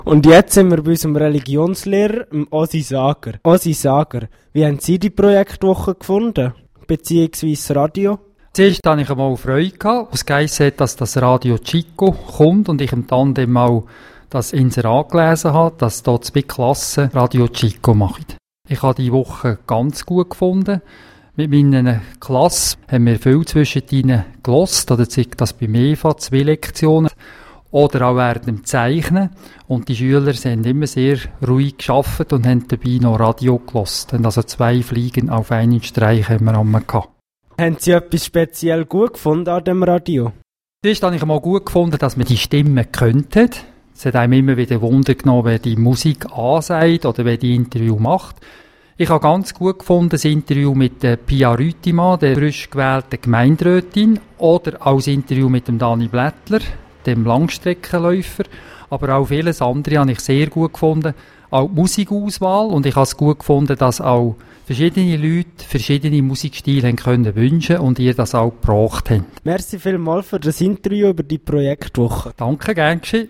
Und jetzt sind wir bei unserem Religionslehrer, Ossi Sager. Ossi Sager, wie haben Sie die Projektwoche gefunden? Beziehungsweise das Radio? Zuerst hatte ich einmal Freude gehabt, was geheißen hat, dass das Radio Chico kommt und ich im Tandem auch das Inserat gelesen habe, dass dort 2 Klassen Radio Chico machen. Ich habe die Woche ganz gut gefunden. Mit meiner Klasse haben wir viel zwischen ihnen gehört, oder sei das bei Eva 2 Lektionen, oder auch während dem Zeichnen. Und die Schüler sind immer sehr ruhig gearbeitet und haben dabei noch Radio gehört. Und also 2 Fliegen auf einen Streich haben wir einmal gehabt. Haben Sie etwas speziell gut gefunden an dem Radio? Zuerst habe ich einmal gut gefunden, dass man die Stimmen könnte. Es hat einem immer wieder Wunder genommen, wer die Musik ansagt oder wer die Interview macht. Ich habe ganz gut gefunden das Interview mit Pia Rütimann, der frisch gewählten Gemeinderätin, oder auch das Interview mit dem Dani Blättler, dem Langstreckenläufer. Aber auch vieles andere habe ich sehr gut gefunden. Auch die Musikauswahl, und ich habe es gut gefunden, dass auch verschiedene Leute verschiedene Musikstile haben können wünschen und ihr das auch gebracht haben. Merci vielmals für das Interview über die Projektwoche. Danke, gern geschehen.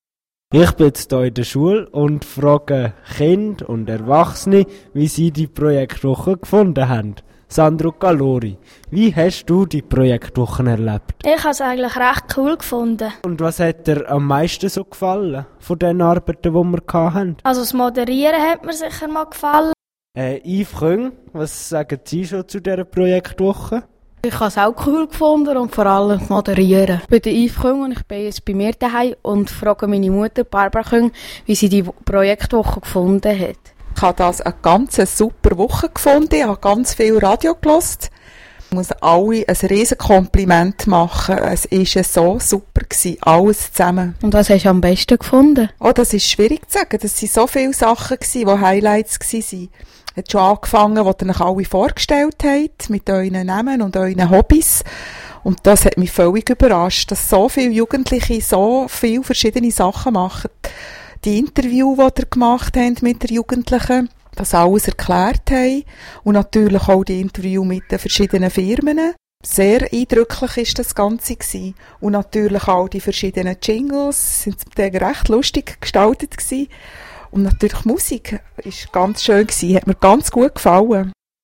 Ich bin jetzt hier in der Schule und frage Kinder und Erwachsene, wie sie die Projektwoche gefunden haben. Sandro Calori, wie hast du die Projektwochen erlebt? Ich habe es eigentlich recht cool gefunden. Und was hat dir am meisten so gefallen von den Arbeiten, die wir hatten? Also das Moderieren hat mir sicher mal gefallen. Yves Köng, was sagen Sie schon zu dieser Projektwoche? Ich habe es auch cool gefunden und vor allem moderieren. Ich bin der Yves Köng und ich bin jetzt bei mir daheim und frage meine Mutter Barbara Köng, wie sie die Projektwoche gefunden hat. Ich habe das eine ganz super Woche gefunden. Ich habe ganz viel Radio gehört. Ich muss alle ein riesen Kompliment machen. Es war so super gewesen, alles zusammen. Und was hast du am besten gefunden? Oh, das ist schwierig zu sagen. Das waren so viele Sachen gewesen, die Highlights waren. Es hat schon angefangen, wo ihr euch alle vorgestellt habt, mit euren Namen und euren Hobbys. Und das hat mich völlig überrascht, dass so viele Jugendliche so viele verschiedene Sachen machen. Die Interviews, die ihr gemacht habt mit den Jugendlichen, das alles erklärt haben. Und natürlich auch die Interviews mit den verschiedenen Firmen. Sehr eindrücklich war das Ganze gewesen. Und natürlich auch die verschiedenen Jingles, sind zum Teil recht lustig gestaltet gewesen. Und natürlich Musik war ganz schön gewesen, hat mir ganz gut gefallen.